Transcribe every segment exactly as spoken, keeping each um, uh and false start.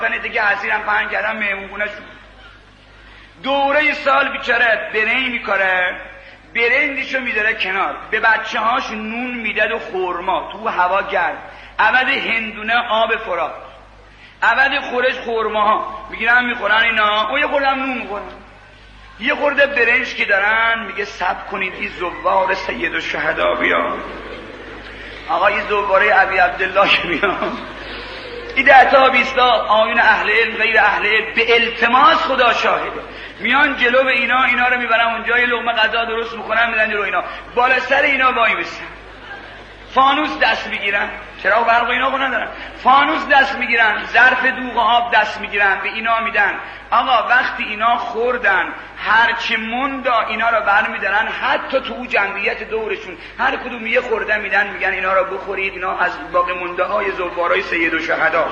من دیگه حزیرم پهن کردم مهمونگونه شد. دوره سال بیچاره برنج میکاره، برنجشو میذاره کنار، به بچه هاش نون میداد و خورما تو هوا گرد، عوض هندونه آب فرات، عوض خورش خورما ها میگیرن میخورن اینا، او یه خوردم نون میخورن، یه خورده برنج که دارن میگه صبر کنید این زوار سید الشهدا بیاد. آقا این زواره ابی عبدالله که بیاد، این ده تا بیستا آیون اهل علم غیر اهل علم به التماس خدا شاهده میان جلو به اینا، اینا رو میبرن اونجا، یه لقمه غذا درست میکنن میدن جلو اینا، بالا سر اینا وای میسن، فانوس دست میگیرن، چرا برق و اینا رو ندارن، فانوس دست میگیرن، ظرف دوغ آب دست میگیرن به اینا میدن. آقا وقتی اینا خوردن هرچی موندا اینا رو برمیدارن، حتی تو جمعیت دورشون هر کدوم یه خورده میدن، میگن اینا رو بخورید، اینا از باقی مونده های زوارای سید الشهدا.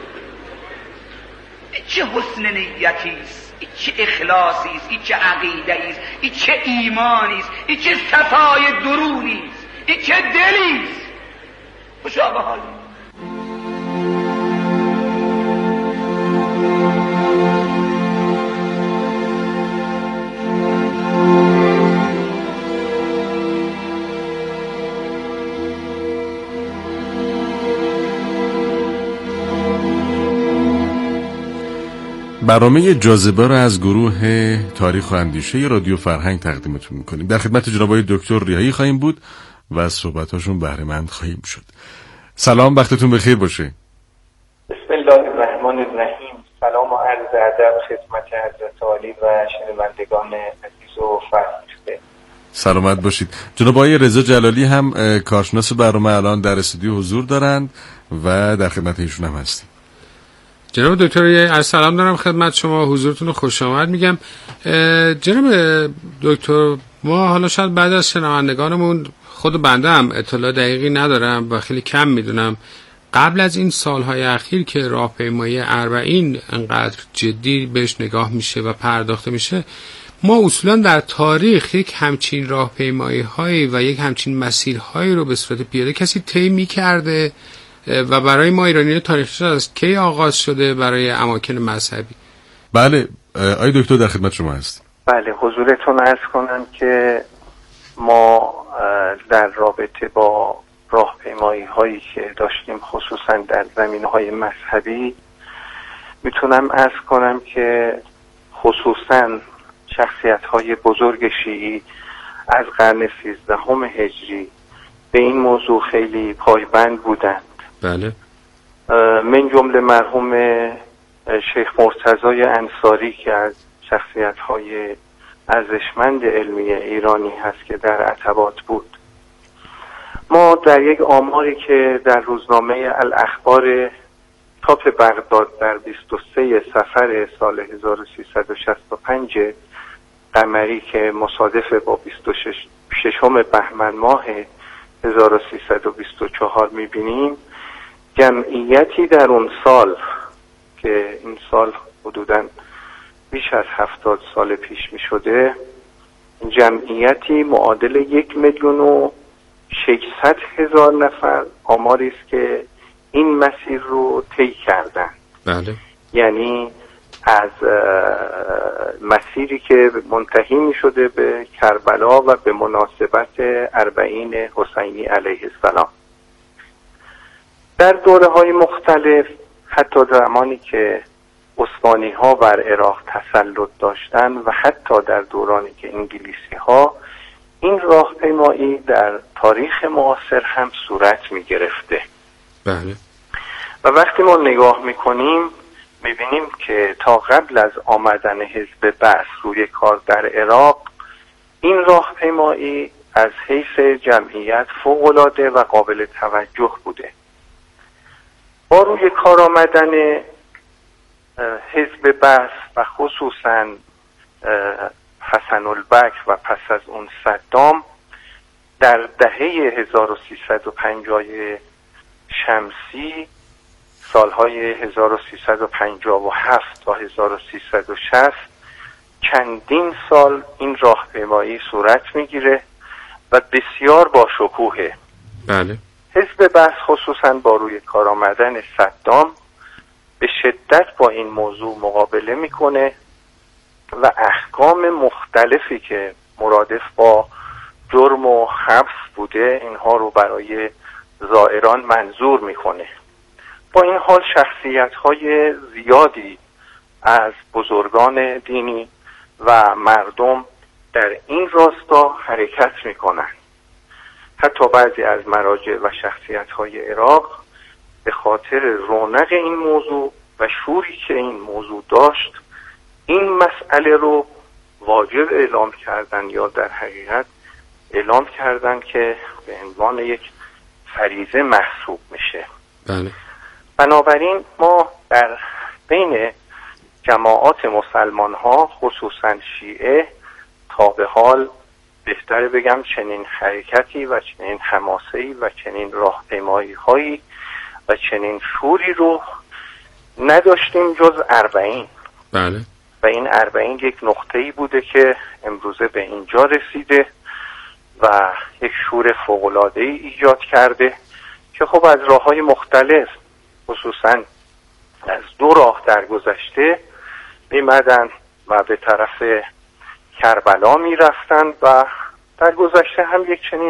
چه حسن نیتی است، این چه اخلاصی است، این چه عقیده است، این چه ایمانی است، این چه صفای درونی است، این چه دلی است. خوشا به حال. برنامه جاذبه را از گروه تاریخ و اندیشه رادیو فرهنگ تقدیمتون میکنیم. در خدمت جناب آقای دکتر ریاحی خواهیم بود و از صحبتاشون بهره مند خواهیم شد. سلام، وقتتون بخیر باشه. بسم الله الرحمن الرحیم. سلام و عرض ادب خدمت حضرت عالی و شنوندگان عزیز و فرهیخته. سلامت باشید. جناب آقای رضا جلالی هم کارشناس برنامه الان در استودیو حضور دارند و در خدمت ایشون هم هستیم. جناب دکتر عرض سلام دارم خدمت شما، حضورتون رو خوش آمد میگم. جناب دکتر، ما حالا شاید بعد از شنوندگانمون، خود بنده هم اطلاع دقیقی ندارم و خیلی کم میدونم، قبل از این سالهای اخیر که راهپیمایی اربعین انقدر جدی بهش نگاه میشه و پرداخته میشه، ما اصولا در تاریخ یک همچین راهپیمایی هایی و یک همچین مسیرهایی رو به صورت پیاده کسی طی میکرده و برای ما ایرانیان تاریخش از کی آغاز شده برای اماکن مذهبی؟ بله آقای دکتر در خدمت شما هست. بله حضورتون عرض کنم که ما در رابطه با راهپیمایی هایی که داشتیم خصوصا در زمینه های مذهبی میتونم عرض کنم که خصوصا شخصیت های بزرگ شیعی از قرن سیزدهم هجری به این موضوع خیلی پایبند بودند. بله. من جمله مرحوم شیخ مرتضی انصاری که از شخصیت های ارزشمند علمی ایرانی هست که در عتبات بود. ما در یک آماری که در روزنامه الاخبار تاپ بغداد در بیست و سه صفر سال هزار و سیصد و شصت و پنج قمری که مصادف با بیست و ششم بهمن ماه هزار و سیصد و بیست و چهار میبینیم جمعیتی در اون سال که این سال حدوداً بیش از هفتاد سال پیش می شده، جمعیتی معادل یک میلیون و ششصد هزار نفر آماری است که این مسیر رو طی کردن. بله. یعنی از مسیری که منتهی می شده به کربلا و به مناسبت اربعین حسینی علیه السلام. در دوره های مختلف، حتی زمانی که عثمانی ها بر عراق تسلط داشتن و حتی در دورانی که انگلیسی ها، این راهپیمایی در تاریخ معاصر هم صورت می گرفته. بله. و وقتی ما نگاه می کنیم می بینیم که تا قبل از آمدن حزب بعث روی کار در عراق، این راهپیمایی از حیث جمعیت فوق‌العاده و قابل توجه بوده. با روی کار آمدن حزب بعث و خصوصا حسن البکر و پس از اون صدام، در دهه هزار و سیصد و پنجاه شمسی، سالهای هزار و سیصد و پنجاه و هفت تا هزار و سیصد و شصت، چندین سال این راهپیمایی صورت میگیره و بسیار با شکوهه. بله. حزب بعث خصوصا با روی کار آمدن صدام به شدت با این موضوع مقابله میکنه و احکام مختلفی که مرادف با جرم و حبس بوده اینها رو برای زائران منظور میکنه. با این حال شخصیت‌های زیادی از بزرگان دینی و مردم در این راستا حرکت میکنن. حتی بعضی از مراجع و شخصیت‌های عراق به خاطر رونق این موضوع و شوری که این موضوع داشت این مسئله رو واجب اعلام کردن یا در حقیقت اعلام کردن که به عنوان یک فریضه محسوب میشه. بله. بنابراین ما در بین جماعات مسلمان ها خصوصا شیعه تا به حال بهتره بگم چنین حرکتی و چنین حماسه‌ای و چنین راهپیمایی هایی و چنین شوری رو نداشتیم جز اربعین. بله. و این اربعین یک نقطه‌ای بوده که امروزه به اینجا رسیده و یک شور فوق‌العاده‌ای ایجاد کرده که خب از راه‌های مختلف خصوصا از دو راه در گذشته میمدن و به طرف کربلا میرفتن و در گذشته هم یک چنین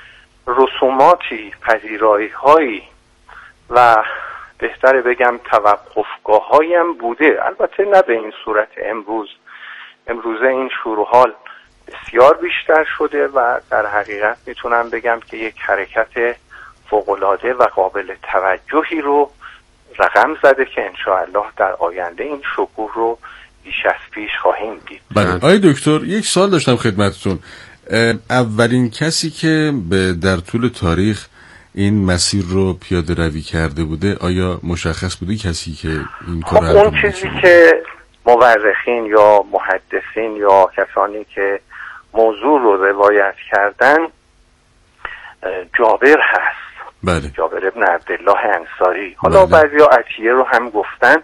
رسوماتی پذیرایی هایی و بهتره بگم توقفگاه هایی هم بوده، البته نه به این صورت امروز. امروزه این شروحال بسیار بیشتر شده و در حقیقت میتونم بگم که یک حرکت فوق‌العاده و قابل توجهی رو رقم زده که انشاءالله در آینده این شکوه رو بیش از پیش خواهیم دید. بله. آقای دکتر یک سوال داشتم خدمتتون. اولین کسی که به در طول تاریخ این مسیر رو پیاده روی کرده بوده آیا مشخص بوده کسی که این کار خب اون چیزی که مورخین یا محدثین یا کسانی که موضوع رو روایت کردن جابر هست. بله. جابر ابن عبدالله انصاری. حالا بله. بعضیا عطیه رو هم گفتن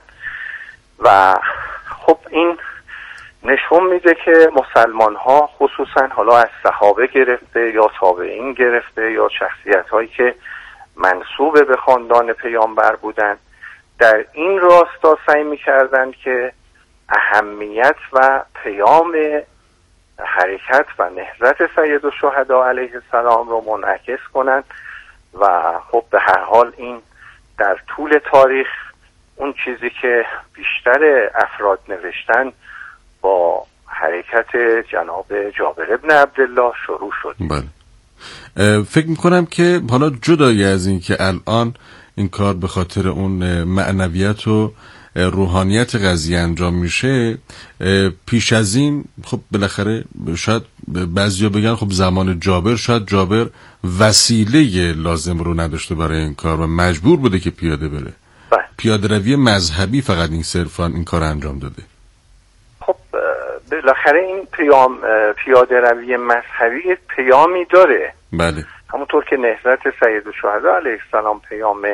و خب این نشون میده که مسلمان ها خصوصا حالا از صحابه گرفته یا تابعین گرفته یا شخصیت هایی که منسوب به خاندان پیامبر بودن در این راستا سعی میکردن که اهمیت و پیام حرکت و نهضت سید الشهدا علیه السلام رو منعکس کنن و خب به هر حال این در طول تاریخ اون چیزی که بیشتر افراد نوشتن با حرکت جناب جابر ابن عبدالله شروع شد. بله. فکر میکنم که حالا جدای از این که الان این کار به خاطر اون معنویت و روحانیت قضیه انجام میشه، پیش از این خب بالاخره شاید بعضیا بگن خب زمان جابر شاید جابر وسیله لازم رو نداشته برای این کار و مجبور بوده که پیاده بره. بله. پیاده روی مذهبی فقط این صرفا این کار انجام داده. خب بالاخره این پیام پیاده روی مذهبی پیامی داره. بله. همونطور که نهضت سید الشهدا علیه السلام پیام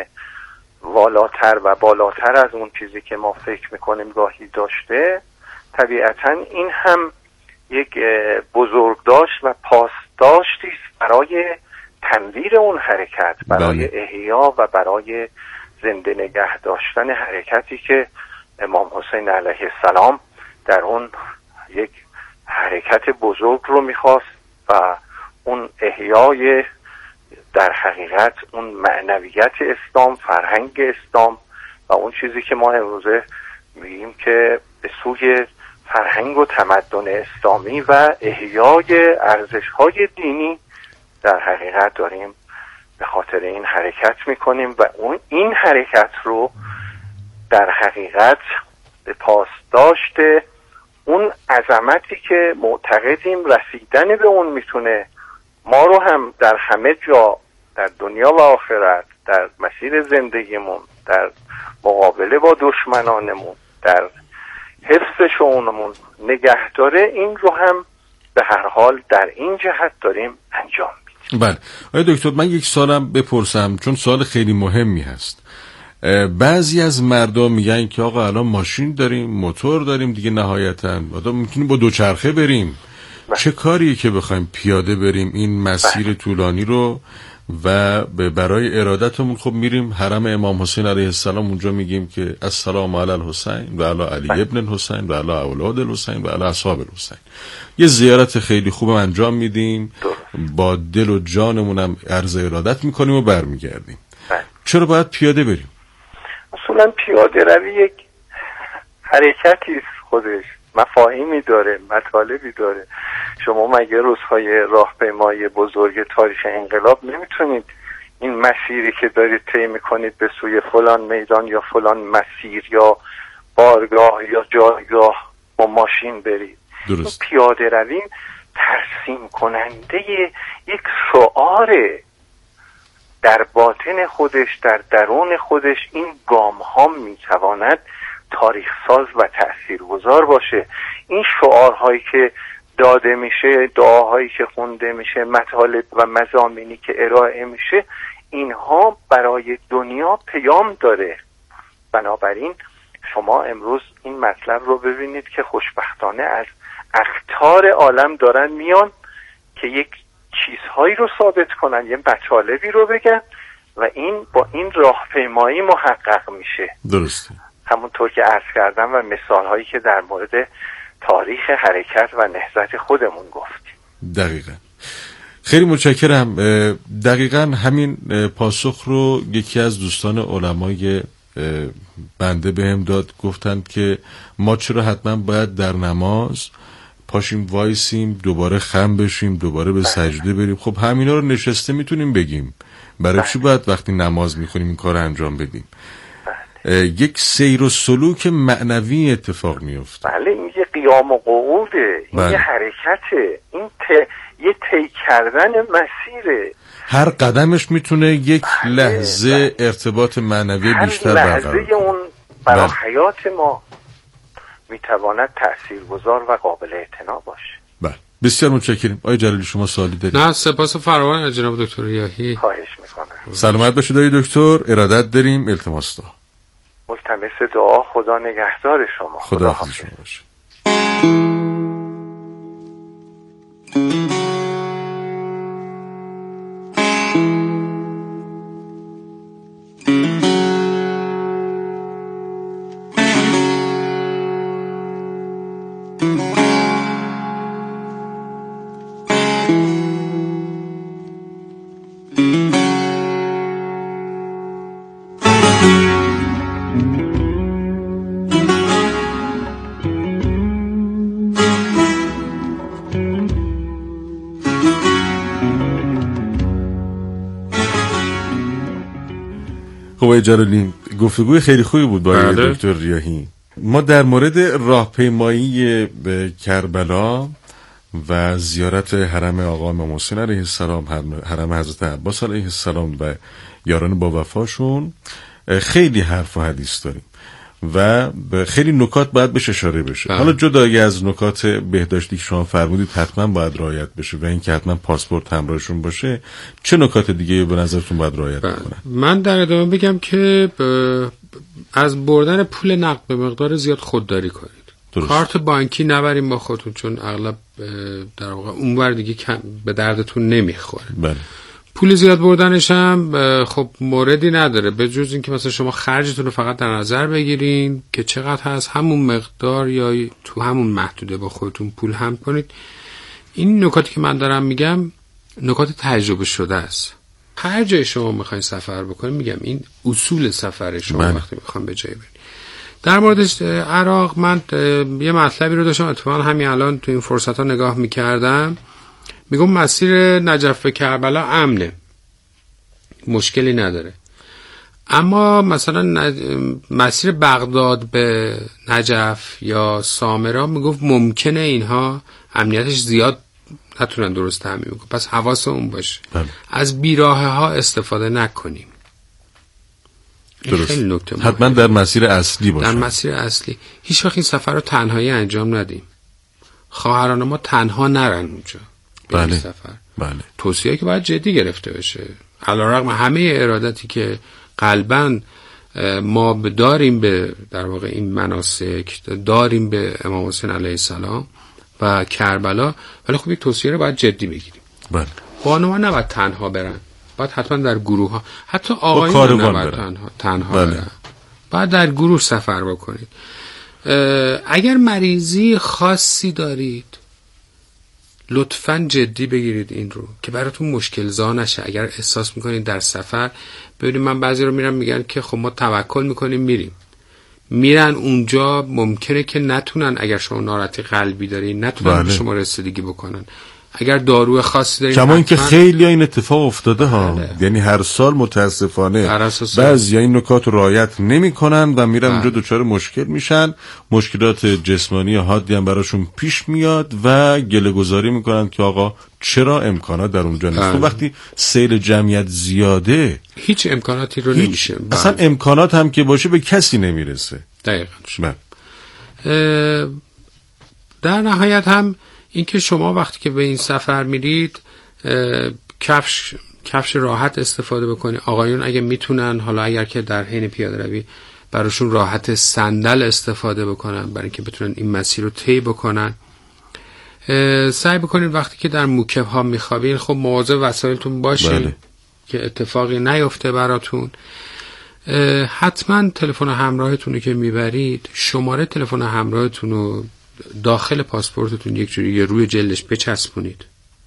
والاتر و بالاتر از اون چیزی که ما فکر میکنیم گاهی داشته، طبیعتا این هم یک بزرگداشت و پاسداشتی است برای تنویر اون حرکت، برای بله. احیا و برای زنده نگه داشتن حرکتی که امام حسین علیه السلام در اون یک حرکت بزرگ رو میخواست و اون احیای در حقیقت اون معنویت اسلام، فرهنگ اسلام و اون چیزی که ما امروزه میگیم که به سوی فرهنگ و تمدن اسلامی و احیای ارزش‌های دینی در حقیقت داریم به خاطر این حرکت میکنیم و اون این حرکت رو در حقیقت به پاسداشت اون عظمتی که معتقدیم رسیدن به اون میتونه ما رو هم در همه جا در دنیا و آخرت، در مسیر زندگیمون، در مقابله با دشمنانمون، در حفظ شؤونمون نگه داره، این رو هم به هر حال در این جهت داریم انجام میدیم. بله. آقای دکتر من یک سوالم بپرسم چون سوال خیلی مهمی هست. بعضی از مردم میگن که آقا الان ماشین داریم، موتور داریم دیگه، نهایتاً آدم میتونیم با دوچرخه بریم. بله. چه کاریه که بخوایم پیاده بریم این مسیر بله. طولانی رو و برای ارادتمون خب میریم حرم امام حسین علیه السلام، اونجا میگیم که السلام علی الحسین و علی علی ابن الحسین و علی اولاد الحسین و علی اصحاب الحسین. یه زیارت خیلی خوب انجام میدیم، با دل و جانمونم عرض ارادت میکنیم و برمیگردیم. چرا باید پیاده بریم؟ اصولا پیاده روی یک حرکتی است، خودش مفاهیمی داره، مطالبی داره. شما مگه روزهای راهپیمایی بزرگ تاریخ انقلاب نمیتونید این مسیری که دارید طی میکنید به سوی فلان میدان یا فلان مسیر یا بارگاه یا جایگاه با ماشین برید؟ درست. پیاده روی ترسیم کننده یک شعاره، در باطن خودش، در درون خودش این گام ها میتواند تاریخ ساز و تأثیرگذار باشه. این شعارهایی که داده میشه، دعاهایی که خونده میشه، مطالب و مضامینی که ارائه میشه، اینها برای دنیا پیام داره. بنابراین شما امروز این مطلب رو ببینید که خوشبختانه از اقطار عالم دارن میان که یک چیزهایی رو ثابت کنن، یه مطالبی رو بگن و این با این راهپیمایی محقق میشه. درسته. همونطور که عرض کردم و مثالهایی که در مورد تاریخ حرکت و نهضت خودمون گفتیم. دقیقاً. خیلی متشکرم. دقیقاً همین پاسخ رو یکی از دوستان علمای بنده بهم داد، گفتند که ما چرا حتما باید در نماز پاشیم وایسیم، دوباره خم بشیم، دوباره به سجده بریم؟ خب همینا رو نشسته میتونیم بگیم، برای چی باید وقتی نماز میخونیم این کار انجام بدیم؟ یک سیر و سلوک معنوی اتفاق میفته. بله، این یه قیام و قعوده، این بله. یه حرکته، این ت... یه طی کردن مسیره. هر قدمش میتونه یک بله. لحظه بله. ارتباط معنوی بیشتر برقرار کنه. لحظه اون برای بله. حیات ما میتواند تاثیرگذار و قابل اعتنا باشه. بله، بسیار متشکرم. آقای جلالی شما سوالی دارید؟ نه، سپاس فراوان از جناب دکتر ریاحی. خواهش میکنم. سلامت باشید آقای دکتر، ارادت داریم. التماس دعا. ملتمس دعا. خدا نگهدار شما. خدا حافظ شما باشه. خب جلالی، گفتگوی خیلی خوبی بود با بله. دکتر ریاحی. ما در مورد راهپیمایی به کربلا و زیارت حرم آقا امام حسین علیه السلام، حرم حضرت عباس علیه السلام و یاران با وفاشون خیلی حرف و حدیث داریم و خیلی نکات باید بهش اشاره بشه. حالا جدای از نکات بهداشتی که شما فرمودید حتما باید رعایت بشه و اینکه حتما پاسپورت همراهشون باشه، چه نکات دیگه به نظرتون باید رعایت بکنن؟ من در ادامه بگم که از بردن پول نقد به مقدار زیاد خودداری کنید. درست. کارت بانکی نبریم با خودتون، چون اغلب در واقع اونور دیگه به دردتون نمیخوره. بله. پول زیاد بردنش هم خب موردی نداره، به جز اینکه مثلا شما خرجتون رو فقط در نظر بگیرین که چقدر هست، همون مقدار یا تو همون محدوده با خودتون پول هم کنید. این نکاتی که من دارم میگم نکات تجربه شده است. هر جای شما میخواین سفر بکنید، میگم این اصول سفر شما من. وقتی میخوام به جایی برید. در مورد عراق من یه مطلبی رو داشتم اتفاقا همین الان تو این فرصت ها نگاه میکردم، میگم مسیر نجف به کربلا امنه، مشکلی نداره، اما مثلا مسیر بغداد به نجف یا سامرا میگفت ممکنه اینها امنیتش زیاد نتونن درست تامین کنن، پس حواسمون باشه بله. از بیراهه ها استفاده نکنیم. درست. خیلی نکته مهمه. حتما در مسیر اصلی باشه. در مسیر اصلی هیچ وقت این سفر رو تنهایی انجام ندیم. خواهران ما تنها نرن اونجا. بله. سفر. بله. توصیه که باید جدی گرفته بشه. علیرغم همه ارادتی که قلباً ما داریم به در واقع این مناسک، داریم به امام حسین علیه السلام و کربلا، ولی خب این توصیه رو باید جدی بگیریم. بله. بانوان نباید تنها برن. باید حتما در گروه ها، حتی آقایون نباید تنها, تنها بله. برن. باید در گروه سفر بکنید. اگر مریضی خاصی دارید لطفاً جدی بگیرید این رو که براتون مشکل زا نشه. اگر احساس میکنید در سفر، ببینید من بعضی رو میرم میگن که خب ما توکل میکنیم میریم، میرن اونجا ممکنه که نتونن، اگر شما ناراحتی قلبی دارین نتونن بله. شما رسیدگی بکنن. اگر دارو خاصی دارین، کما اینکه خیلی این اتفاق افتاده ها بله. یعنی هر سال متاسفانه بعضی این نکات رو رعایت نمی‌کنن و میرن اونجا دچار مشکل میشن، مشکلات جسمانی حادی هم براشون پیش میاد و گله‌گذاری میکنن که آقا چرا امکانات در اونجا نیست. بله. وقتی سیل جمعیت زیاده هیچ امکاناتی رو نمیشه، اصلا بله. امکانات هم که باشه به کسی نمیرسه. دقیقاً. بله. در نهایت هم اینکه شما وقتی که به این سفر میرید کفش کفش راحت استفاده بکنید. آقایون اگه میتونن، حالا اگر که در حین پیاده روی براشون راحت صندل استفاده بکنن برای اینکه بتونن این مسیر رو طی بکنن. سعی بکنید وقتی که در موکب ها میخوابین خب مواظب وسایلتون باشین بله. که اتفاقی نیفته براتون. حتما تلفن همراهتون رو که میبرید، شماره تلفن همراهتون رو داخل پاسپورتتون یک جوری روی جلدش بچسبونید.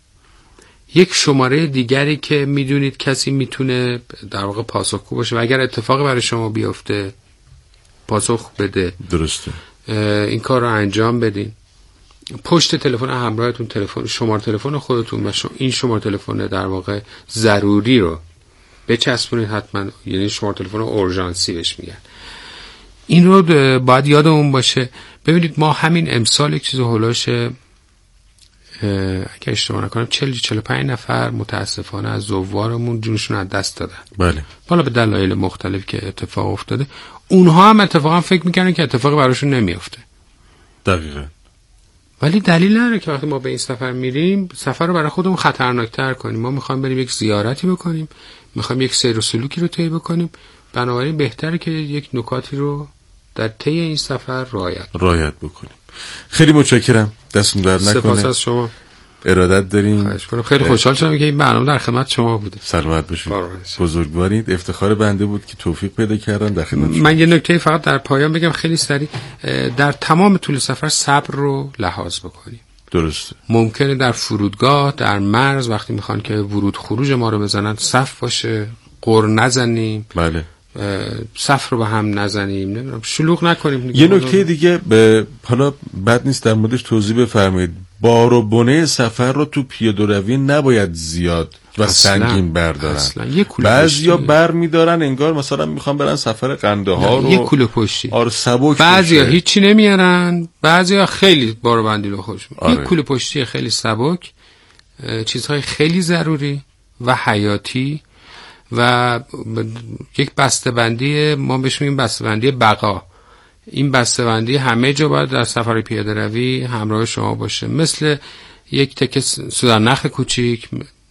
یک شماره دیگری که میدونید کسی میتونه در واقع پاسخگو باشه و اگر اتفاقی برای شما بیفته پاسخ بده. درسته. این کار رو انجام بدین. پشت تلفن همراهتون تلفن شماره تلفن خودتون و این شماره تلفن در واقع ضروری رو بچسبونید حتما، یعنی شماره تلفن اورژانسی بهش میگن. این رو باید یادمون باشه. ببینید ما همین امسال یک چیز هولوش اگه اشتباه نکنم چهل چهل و پنج نفر متاسفانه از زوارمون جونشون از دست دادن. بله. حالا به دلایل مختلف که اتفاق افتاده، اونها هم اتفاقا فکر میکنن که اتفاقی براشون نمیافته. دقیقاً. ولی دلیل نداره که وقتی ما به این سفر میریم سفر رو برای خودمون خطرناکتر کنیم. ما میخوایم بریم یک زیارتی بکنیم، میخوایم یک سیر و سلوکی رو طی بکنیم، بنابراین بهتره که یک نکاتی رو در طی این سفر رعایت رعایت بکنیم. خیلی متشکرم، دستتون درد نکنه. سپاس از شما. ارادت داریم. خیلی خوشحال شدم که این برنامه در خدمت شما بوده. سلامت باشید. بزرگوارید. افتخار بنده بود که توفیق پیدا کردم در خدمت شما. من یه نکته فقط در پایان بگم خیلی سریع. در تمام طول سفر صبر رو لحاظ بکنیم. درسته. ممکنه در فرودگاه، در مرز وقتی میخوان که ورود خروج ما رو بزنن صف باشه، قر نزنیم. بله. صف رو به هم نزنیم، نمیدونم شلوغ نکنیم. یه نکته دیگه به حالا بد نیست در موردش توضیح بفرمایید. بار و بنه سفر رو تو پیاده روی نباید زیاد و سنگین بردارن. بعضیا بر میدارن انگار مثلا میخوان برن سفر قندهار رو یه کوله پشتی. آره سبک. بعضیا هیچی نمیارن، بعضیا خیلی بار بندی رو خوش. آره. یه کوله پشتی خیلی سبک، چیزهای خیلی ضروری و حیاتی و یک بسته‌بندی، ما بهش میگیم بسته‌بندی بقا. این بسته‌بندی همه جا باید در سفر پیاده روی همراه شما باشه، مثل یک تکه سوزن‌نخل کوچیک،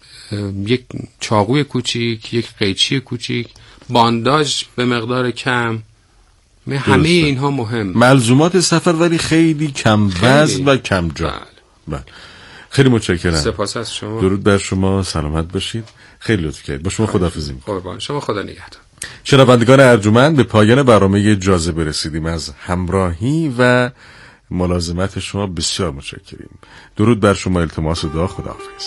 یک چاقوی کوچیک، یک قیچی کوچیک، بانداژ به مقدار کم. همه اینها مهم. ملزومات سفر ولی خیلی کم وزن و کم جا. بله. خیلی متشکرم. سپاس از شما. درود بر شما، سلامت باشید. خیلی لطف کردید. با شما خداحافظی می‌کنم. قربان شما، خدا نگهدار. شنوندگان ارجمند، به پایان برنامه جاذبه رسیدیم. از همراهی و ملازمت شما بسیار متشکریم. درود بر شما، التماس دعا، خداحافظ.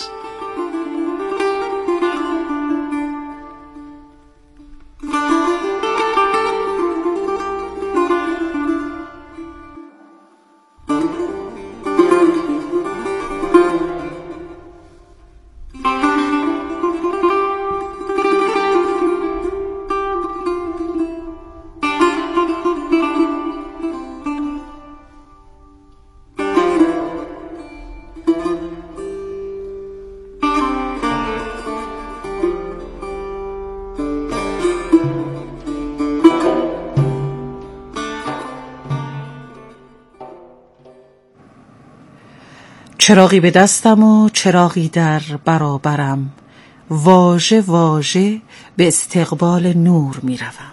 چراغی به دستم و چراغی در برابرم، واژه واژه به استقبال نور می روم.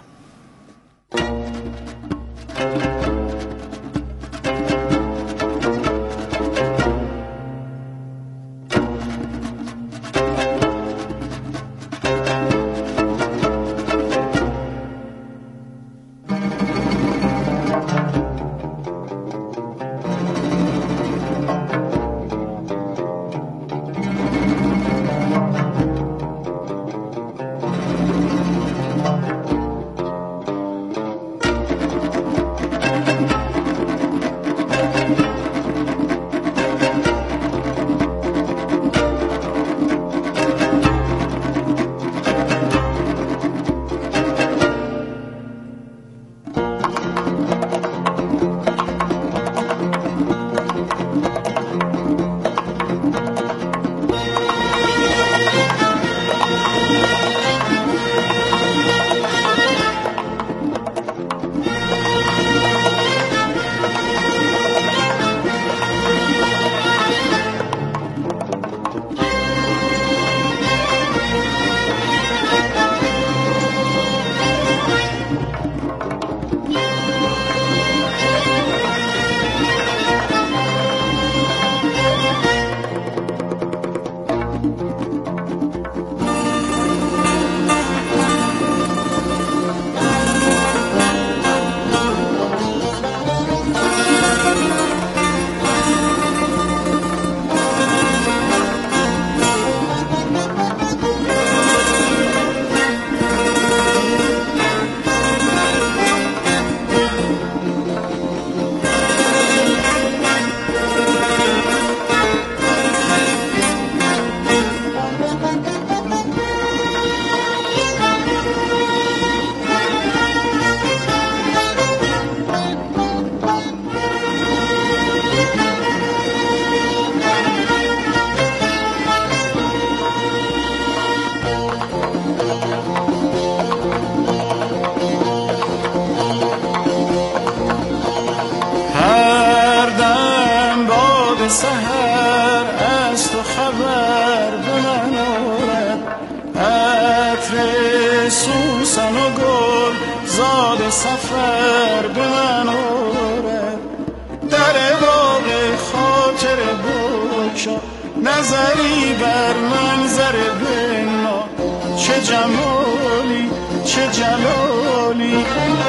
سحر از تو خبر به من آرد، عطر سوسن و گل زاد سفر به من آرد. در باغ خاطر بگشا نظری بر منظر بنما، چه جمالی چه جلالی.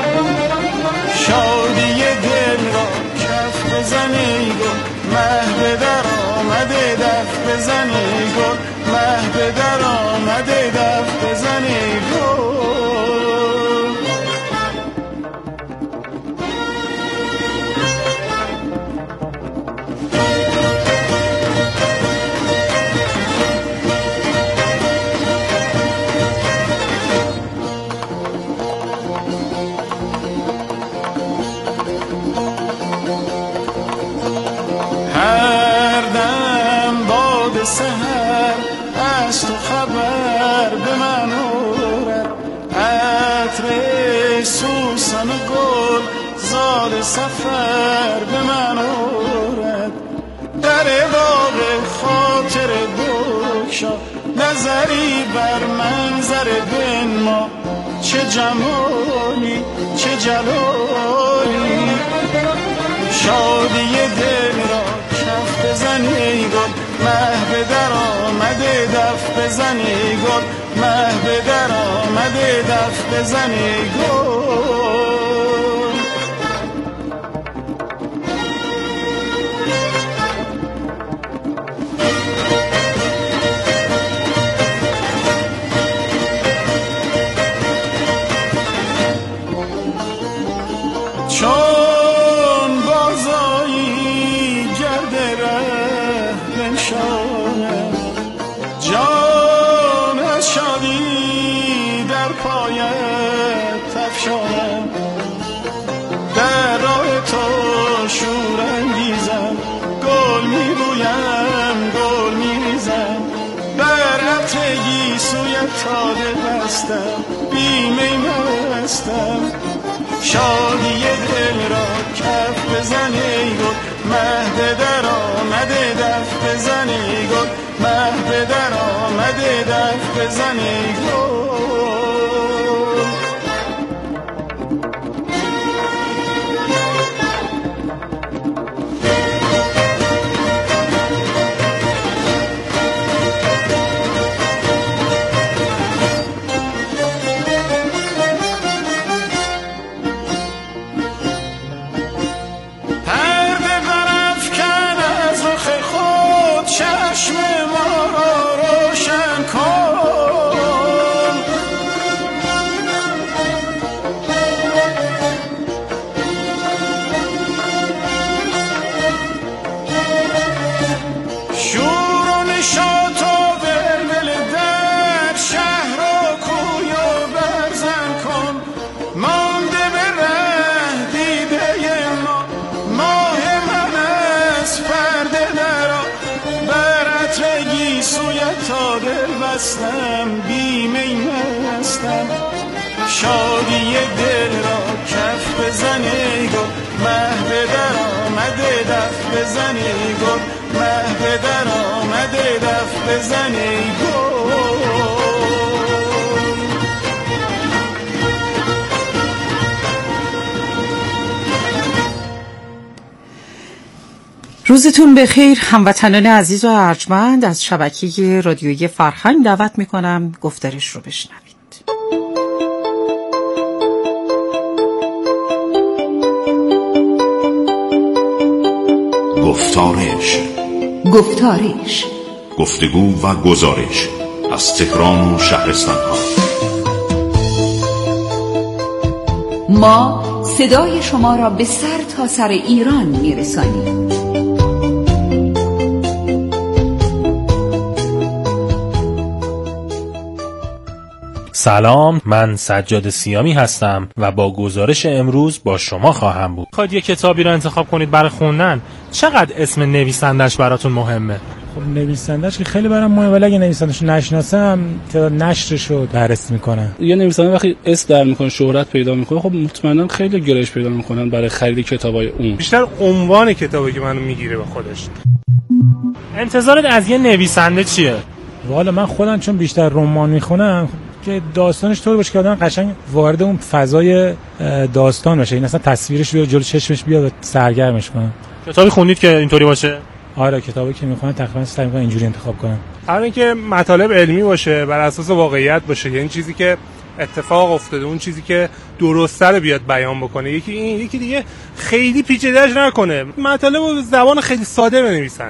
شادی دل را کف بزنی گل، مه به در آمده دف بزنی گل، مه به در آمده دف بزنی گل. سحر از تو خبر به من آرد، عطر سوسن و گل زاد سفر به من آرد. در باغ خاطر بگشا نظری بر منظر بنما، چه جمالی چه جلالی. شادی دل را کف بزنی گل، مه به در آمده دف بزنی گل، مه به در آمده دف بزنی گل. چون بازایی گرد ره بنشانم، جان از شادی در پایت تفشانم. در راه تو شور انگیزم، گل میبویم گل میریزم. بر عطر گیسویت تاده بستم، بیمی مستم. شادی دل را کف بزنی گل، مه به در آمده دف بزنی گل، مه به در آمده دف بزنی گل. بیمی مستم. شادی دل را کف بزنی گل، مه به در آمده دف بزنی گل، مه به در آمده دف بزنی گل. روزتون بخیر هموطنان عزیز و ارجمند. از شبکه رادیویی فرهنگ دعوت میکنم گفتارش رو بشنوید. گفتارش گفتارش گفتگو و گزارش از تهران و شهرستان‌ها. ما صدای شما را به سر تا سر ایران میرسانیم. سلام، من سجاد سیامی هستم و با گزارش امروز با شما خواهم بود. خواهید یک کتابی را انتخاب کنید برای خوندن، چقدر اسم نویسندش براتون مهمه؟ خب نویسندش که خیلی برام مهمه، ولی اگه نویسندش نشناسم تا نشرش رو بررسی میکنم. یه نویسنده وقتی اسم در میکنه، شهرت پیدا میکنه، خب مطمئنا خیلی گرایش پیدا میکنن برای خرید کتابای اون. بیشتر عنوان کتابی که منو میگیره به خودش. انتظارت از یه نویسنده چیه؟ والا من خودم چون بیشتر رمان میخونم که داستانش طور باشه که آدم قشنگ وارد اون فضای داستان بشه، این اصلا تصویرش بیاد جلوی چشمش بیاد و سرگرمش کنه. کتابی خوندید که اینطوری باشه؟ آره کتابی که میخونم تقریبا سعی میکنم اینجوری انتخاب کنم. همین که مطالب علمی باشه، بر اساس واقعیت باشه، یعنی چیزی که اتفاق افتاده، اون چیزی که درسته رو بیاد بیان بکنه. یکی این، یکی دیگه خیلی پیچیده‌اش نکنه، مطالب رو زبان خیلی ساده بنویسن.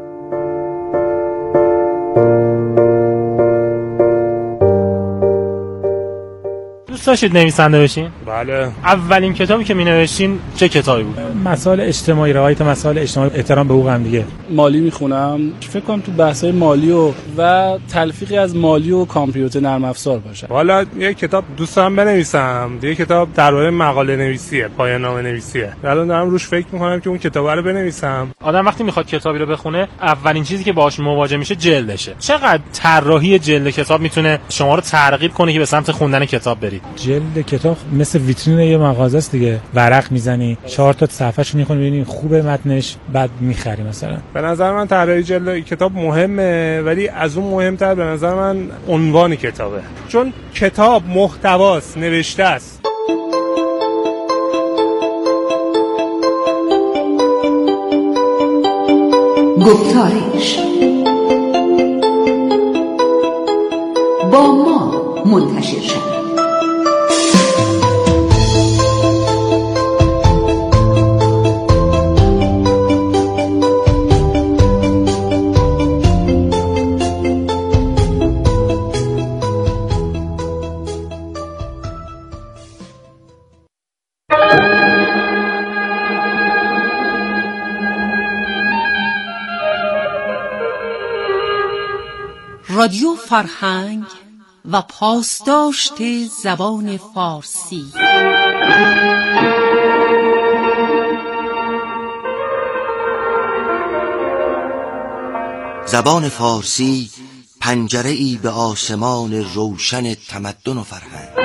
دوست داشتید نویسنده بشین؟ بله. اولین کتابی که می‌نوشتین چه کتابی بود؟ مسائل اجتماعی، روایت مسائل اجتماعی، احترام به حقوق هم دیگه. مالی میخونم، فکر کنم تو بحث‌های مالی و و تلفیقی از مالی و کامپیوتر نرم افزار باشه. والا یه کتاب دوست دارم بنویسم، یه کتاب درباره مقاله نویسیه، پایان نامه نویسیه. الان دارم روش فکر می‌کنم که اون کتابو رو بنویسم. آدم وقتی میخواد کتابی رو بخونه، اولین چیزی که باهاش مواجه میشه جلدشه. چقدر طراحی جلد کتاب میتونه شما رو ترغیب کنه که به سمت خوندن کتاب برید؟ جلد کتاب مثل ویترین یه مغازه است دیگه، ورق میزنی، چهار تا صفحه‌شو میخونی ببینی خوبه متنش، بعد میخری مثلا. به نظر من طراحی جلد کتاب مهمه، ولی از اون مهمتر به نظر من عنوان کتابه، چون کتاب محتواست، نوشته است. گفتارش با ما منتشر شد. رادیو فرهنگ و پاسداشت زبان فارسی. زبان فارسی پنجره‌ای به آسمان روشن تمدن و فرهنگ.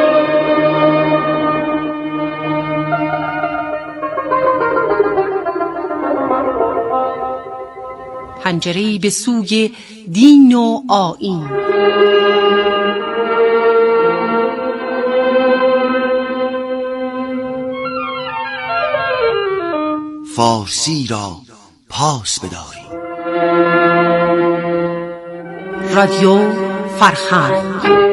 پنجره‌ای به سوی دین و آیین. فارسی را پاس بداریم. رادیو فرهنگ.